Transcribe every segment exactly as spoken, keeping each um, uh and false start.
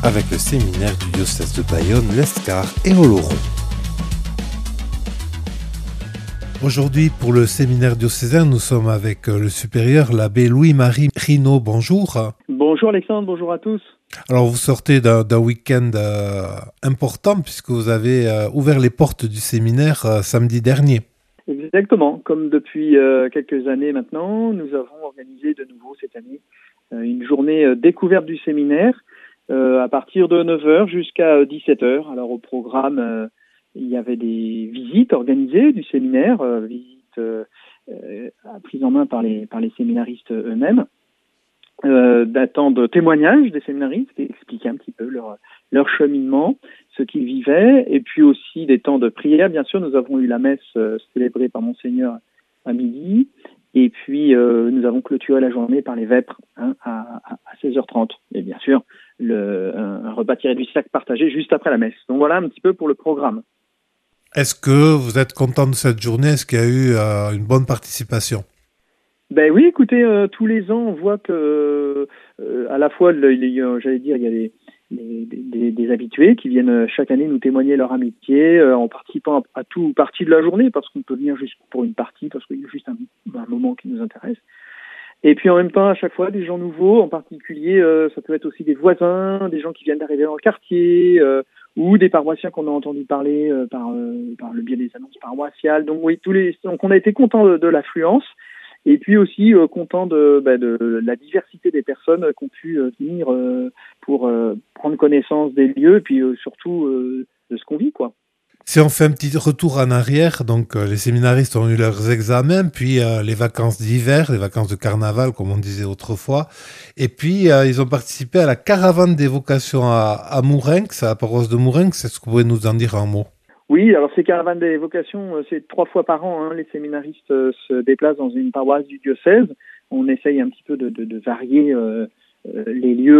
avec le séminaire du diocèse de Bayonne, l'Escar et Oloron. Aujourd'hui, pour le séminaire diocésain, nous sommes avec le supérieur, l'abbé Louis-Marie Rinaud. Bonjour. Bonjour Alexandre, bonjour à tous. Alors, vous sortez d'un, d'un week-end euh, important puisque vous avez euh, ouvert les portes du séminaire euh, samedi dernier. Exactement. Comme depuis euh, quelques années maintenant, nous avons organisé de nouveau cette année euh, une journée euh, découverte du séminaire euh, à partir de neuf heures jusqu'à dix-sept heures. Alors au programme, euh, il y avait des visites organisées du séminaire, euh, visites euh, euh, prises en main par les, par les séminaristes eux-mêmes. Euh, datant de témoignages des séminaristes qui expliquaient un petit peu leur, leur cheminement, ce qu'ils vivaient, et puis aussi des temps de prière. Bien sûr, nous avons eu la messe euh, célébrée par Monseigneur à midi, et puis euh, nous avons clôturé la journée par les vêpres hein, à, à, à seize heures trente. Et bien sûr, le, un, un repas tiré du sac partagé juste après la messe. Donc voilà un petit peu pour le programme. Est-ce que vous êtes content de cette journée? Est-ce qu'il y a eu euh, une bonne participation? Ben oui, écoutez, euh, tous les ans, on voit que, euh, à la fois, le, les, euh, j'allais dire, il y a des, des, des, des habitués qui viennent chaque année nous témoigner leur amitié euh, en participant à, à tout partie de la journée, parce qu'on peut venir juste pour une partie, parce qu'il y a juste un, un moment qui nous intéresse. Et puis en même temps, à chaque fois, des gens nouveaux, en particulier, euh, ça peut être aussi des voisins, des gens qui viennent d'arriver dans le quartier, euh, ou des paroissiens qu'on a entendu parler euh, par, euh, par le biais des annonces paroissiales. Donc oui, tous les, donc on a été contents de, de l'affluence. Et puis aussi euh, content de, bah, de la diversité des personnes qui ont pu euh, venir euh, pour euh, prendre connaissance des lieux et puis euh, surtout euh, de ce qu'on vit, quoi. Si on fait un petit retour en arrière, donc euh, les séminaristes ont eu leurs examens, puis euh, les vacances d'hiver, les vacances de carnaval, comme on disait autrefois, et puis euh, ils ont participé à la caravane des vocations à, à Mourenx, à la paroisse de Mourenx. Est-ce que vous pouvez nous en dire un mot? Oui, alors ces caravanes des vocations, c'est trois fois par an. Hein, les séminaristes euh, se déplacent dans une paroisse du diocèse. On essaye un petit peu de, de, de varier euh, euh, les lieux,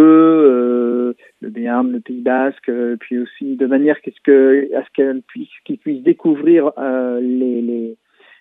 euh, le Béarn, le Pays Basque, euh, puis aussi de manière qu'est-ce que, à ce qu'elles puissent, qu'ils puissent découvrir euh, les, les,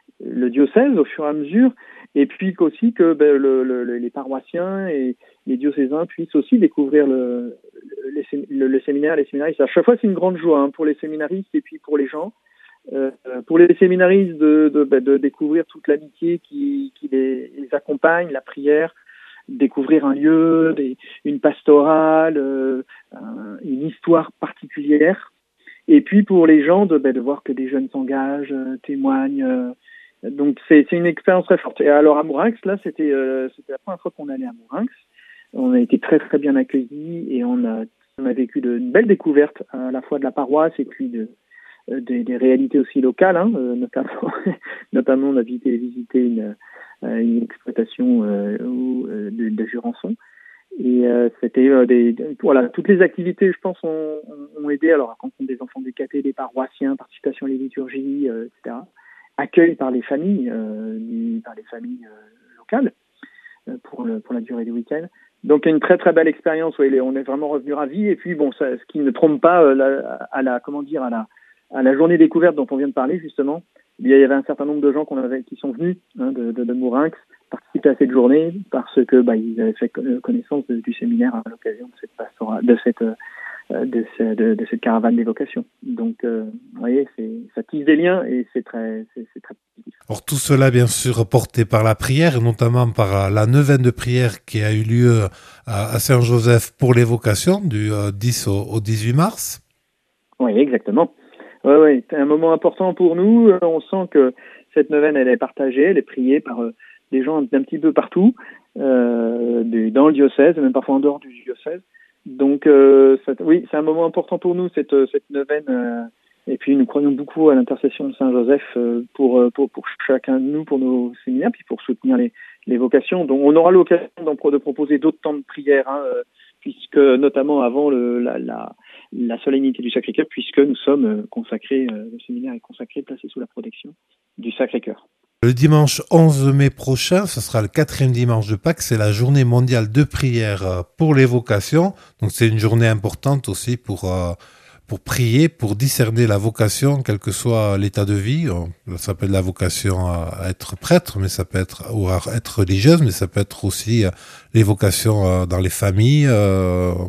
le diocèse au fur et à mesure, et puis qu'aussi que ben, le, le, les paroissiens et les diocésains puissent aussi découvrir le, le, le, le séminaire, les séminaristes. À chaque fois, c'est une grande joie hein, pour les séminaristes et puis pour les gens. Euh, pour les séminaristes de, de, de, de découvrir toute l'amitié qui, qui les, les accompagne, la prière, découvrir un lieu, des, une pastorale, euh, un, une histoire particulière. Et puis pour les gens de, ben, de voir que des jeunes s'engagent, euh, témoignent. Euh, donc c'est, c'est une expérience très forte. Et alors à Mourenx, là, c'était, euh, c'était la première fois qu'on allait à Mourenx. On a été très très bien accueillis et on a, on a vécu de, une belle découverte à la fois de la paroisse et puis de, de des, des réalités aussi locales, hein, euh, notamment, notamment on a visité, visité une, une exploitation euh, de, de Jurançon. Et euh, c'était euh, des, voilà, toutes les activités, je pense, ont, ont aidé. Alors, à rencontre des enfants handicapés, des paroissiens, participation à les liturgies, euh, et cetera. Accueil par les familles, euh, par les familles euh, locales euh, pour le, pour la durée du week-end. Donc, une très très belle expérience. Ouais, on est vraiment revenu ravis. Et puis, bon, ça, ce qui ne trompe pas euh, la, à la, comment dire, à la, à la journée découverte dont on vient de parler justement. Il y avait un certain nombre de gens qu'on avait, qui sont venus hein, de, de, de Mourenx participer à cette journée parce que bah, ils avaient fait connaissance de, du séminaire à l'occasion de cette pastorale, de cette euh, de, ce, de, de cette caravane des vocations. Donc, euh, vous voyez, c'est, ça tisse des liens et c'est très c'est, c'est très positif. Alors tout cela, bien sûr, porté par la prière et notamment par la neuvaine de prière qui a eu lieu à Saint-Joseph pour les vocations du dix au dix-huit mars. Oui, exactement. Oui, oui, c'est un moment important pour nous. On sent que cette neuvaine, elle est partagée, elle est priée par euh, des gens d'un petit peu partout, euh, du, dans le diocèse, même parfois en dehors du diocèse. Donc, euh, ça, oui, c'est un moment important pour nous, cette, cette neuvaine. Euh, et puis, nous croyons beaucoup à l'intercession de Saint-Joseph euh, pour, pour, pour chacun de nous, pour nos séminaires, puis pour soutenir les, les vocations. Donc, on aura l'occasion de proposer d'autres temps de prière, hein, euh, puisque notamment avant le, la, la, la solennité du Sacré-Cœur, puisque nous sommes consacrés, euh, le séminaire est consacré, placé sous la protection du Sacré-Cœur. Le dimanche onze mai prochain, ce sera le quatrième dimanche de Pâques, c'est la journée mondiale de prière pour les vocations. Donc c'est une journée importante aussi pour, euh, pour prier, pour discerner la vocation, quel que soit l'état de vie. Ça peut être la vocation à être prêtre, mais ça peut être, ou à être religieuse, mais ça peut être aussi les vocations dans les familles, euh,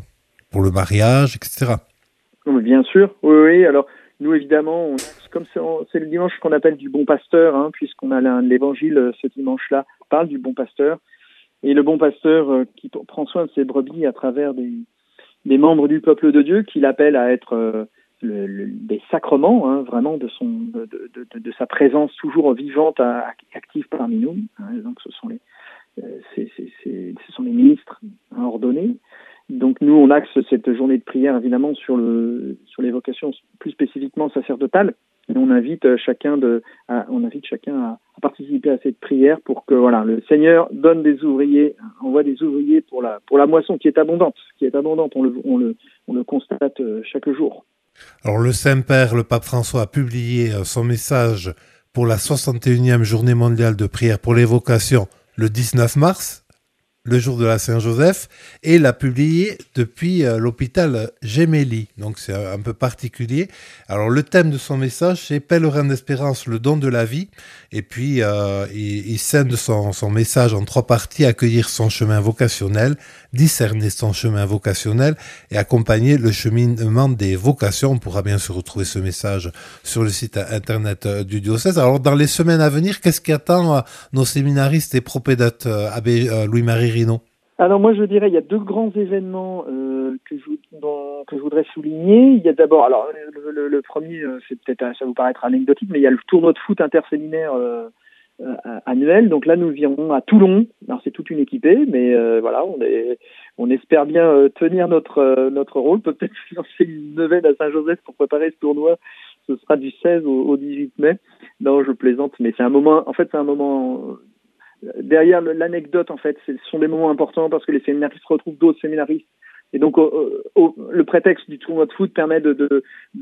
pour le mariage, et cetera. Bien sûr, oui, oui. Alors, nous, évidemment, on, comme c'est, c'est le dimanche qu'on appelle du bon pasteur, hein, puisqu'on a l'évangile ce dimanche-là, parle du bon pasteur. Et le bon pasteur euh, qui p- prend soin de ses brebis à travers des, des membres du peuple de Dieu, qu'il appelle à être euh, le, le, des sacrements, hein, vraiment de, son, de, de, de, de sa présence toujours vivante, à, active parmi nous. Hein, donc, ce sont les, euh, c'est, c'est, c'est, ce sont les ministres hein, ordonnés. Donc nous, on axe cette journée de prière évidemment sur le sur les vocations plus spécifiquement sacerdotales. Et on invite chacun de, à, on invite chacun à, à participer à cette prière pour que voilà le Seigneur donne des ouvriers, envoie des ouvriers pour la pour la moisson qui est abondante, qui est abondante. On le on le on le constate chaque jour. Alors le Saint-Père, le Pape François a publié son message pour la soixante et unième journée mondiale de prière pour les vocations le dix-neuf mars. Le jour de la Saint-Joseph, et l'a publié depuis euh, l'hôpital Gemelli. Donc c'est un, un peu particulier. Alors le thème de son message, c'est Pèlerin d'espérance, le don de la vie. Et puis euh, il, il scinde son, son message en trois parties: accueillir son chemin vocationnel, discerner son chemin vocationnel et accompagner le cheminement des vocations. On pourra bien sûr retrouver ce message sur le site internet du diocèse. Alors dans les semaines à venir, qu'est-ce qui attend euh, nos séminaristes et propédates, euh, abbé euh, Louis-Marie Rinaud? Alors moi je dirais il y a deux grands événements euh, que, je, dont, que je voudrais souligner. Il y a d'abord, alors le, le, le premier, c'est peut-être ça vous paraître anecdotique, mais il y a le tournoi de foot interséminaire euh, euh, annuel. Donc là nous irons à Toulon. Alors c'est toute une équipée, mais euh, voilà, on est, on espère bien euh, tenir notre euh, notre rôle. Peut-être lancer une neuvaine à Saint-Joseph pour préparer ce tournoi. Ce sera du seize au, au dix-huit mai. Non, je plaisante, mais c'est un moment. En fait, c'est un moment. Derrière l'anecdote, en fait, ce sont des moments importants parce que les séminaristes retrouvent d'autres séminaristes. Et donc, au, au, le prétexte du tournoi de foot permet de, de,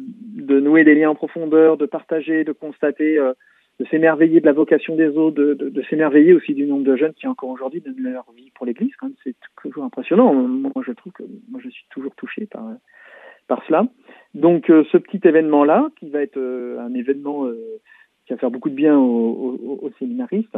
de nouer des liens en profondeur, de partager, de constater, euh, de s'émerveiller de la vocation des autres, de, de, de s'émerveiller aussi du nombre de jeunes qui, encore aujourd'hui, donnent leur vie pour l'Église. Quand même, c'est toujours impressionnant. Moi, je trouve que moi, je suis toujours touché par, par cela. Donc, euh, ce petit événement-là, qui va être euh, un événement euh, qui va faire beaucoup de bien aux, aux, aux séminaristes.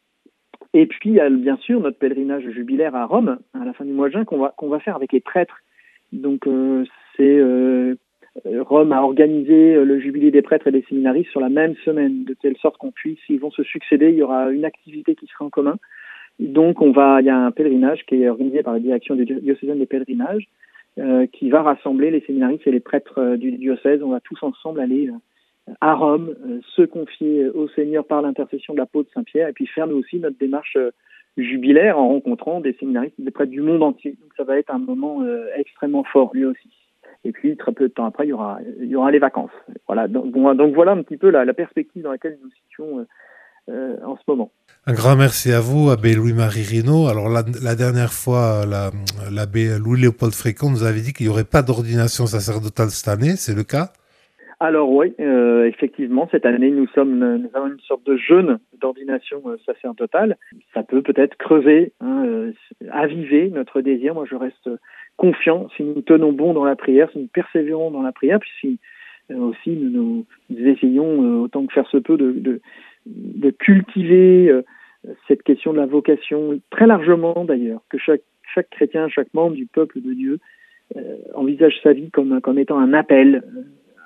Et puis, il y a bien sûr notre pèlerinage jubilaire à Rome, à la fin du mois de juin, qu'on va, qu'on va faire avec les prêtres. Donc, euh, c'est euh, Rome a organisé le jubilé des prêtres et des séminaristes sur la même semaine, de telle sorte qu'on puisse, ils vont se succéder, il y aura une activité qui sera en commun. Donc, on va, il y a un pèlerinage qui est organisé par la direction du diocésaine des pèlerinages, euh, qui va rassembler les séminaristes et les prêtres du diocèse. On va tous ensemble aller euh, à Rome, euh, se confier au Seigneur par l'intercession de l'apôtre Saint-Pierre, et puis faire nous aussi notre démarche euh, jubilaire en rencontrant des séminaristes et des prêtres du monde entier. Donc ça va être un moment euh, extrêmement fort, lui aussi. Et puis très peu de temps après, il y aura, il y aura les vacances. Voilà. Donc, bon, donc voilà un petit peu la, la perspective dans laquelle nous nous situons euh, euh, en ce moment. Un grand merci à vous, abbé Louis-Marie Rinaud. Alors la, la dernière fois, la, l'abbé Louis-Léopold Frécon nous avait dit qu'il n'y aurait pas d'ordination sacerdotale cette année, c'est le cas? Alors oui, euh, effectivement, cette année, nous sommes, nous avons une sorte de jeûne d'ordination euh, sacerdotale. Ça peut peut-être creuser, hein, euh, aviver notre désir. Moi, je reste confiant si nous tenons bon dans la prière, si nous persévérons dans la prière, puis si euh, aussi nous, nous, nous essayons, euh, autant que faire se peut, de, de, de cultiver euh, cette question de la vocation très largement d'ailleurs, que chaque, chaque chrétien, chaque membre du peuple de Dieu euh, envisage sa vie comme, comme étant un appel, euh,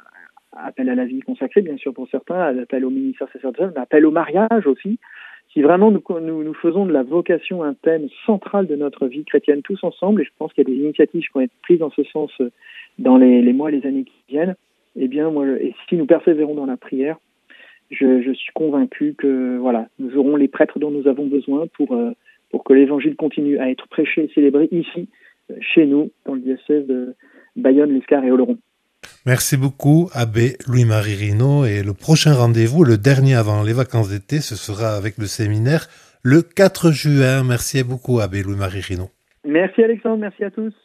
appel à la vie consacrée, bien sûr, pour certains, appel au ministère sacerdotal, mais appel au mariage aussi. Si vraiment nous, nous, nous faisons de la vocation un thème central de notre vie chrétienne tous ensemble, et je pense qu'il y a des initiatives qui vont être prises dans ce sens dans les, les mois et les années qui viennent, eh bien, moi, et si nous persévérons dans la prière, je, je suis convaincu que, voilà, nous aurons les prêtres dont nous avons besoin pour, euh, pour que l'évangile continue à être prêché et célébré ici, chez nous, dans le diocèse de Bayonne, l'Escar et Oloron. Merci beaucoup, abbé Louis-Marie Rinaud. Et le prochain rendez-vous, le dernier avant les vacances d'été, ce sera avec le séminaire le quatre juin. Merci beaucoup, abbé Louis-Marie Rinaud. Merci Alexandre, merci à tous.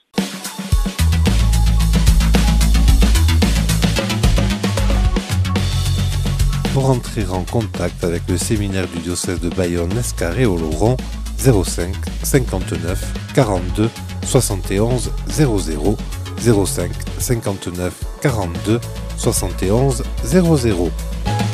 Pour entrer en contact avec le séminaire du diocèse de Bayonne, l'Escar et Oloron, zéro cinq cinquante-neuf quarante-deux soixante et onze zéro zéro. zéro cinq cinquante-neuf quarante-deux soixante et onze zéro zéro.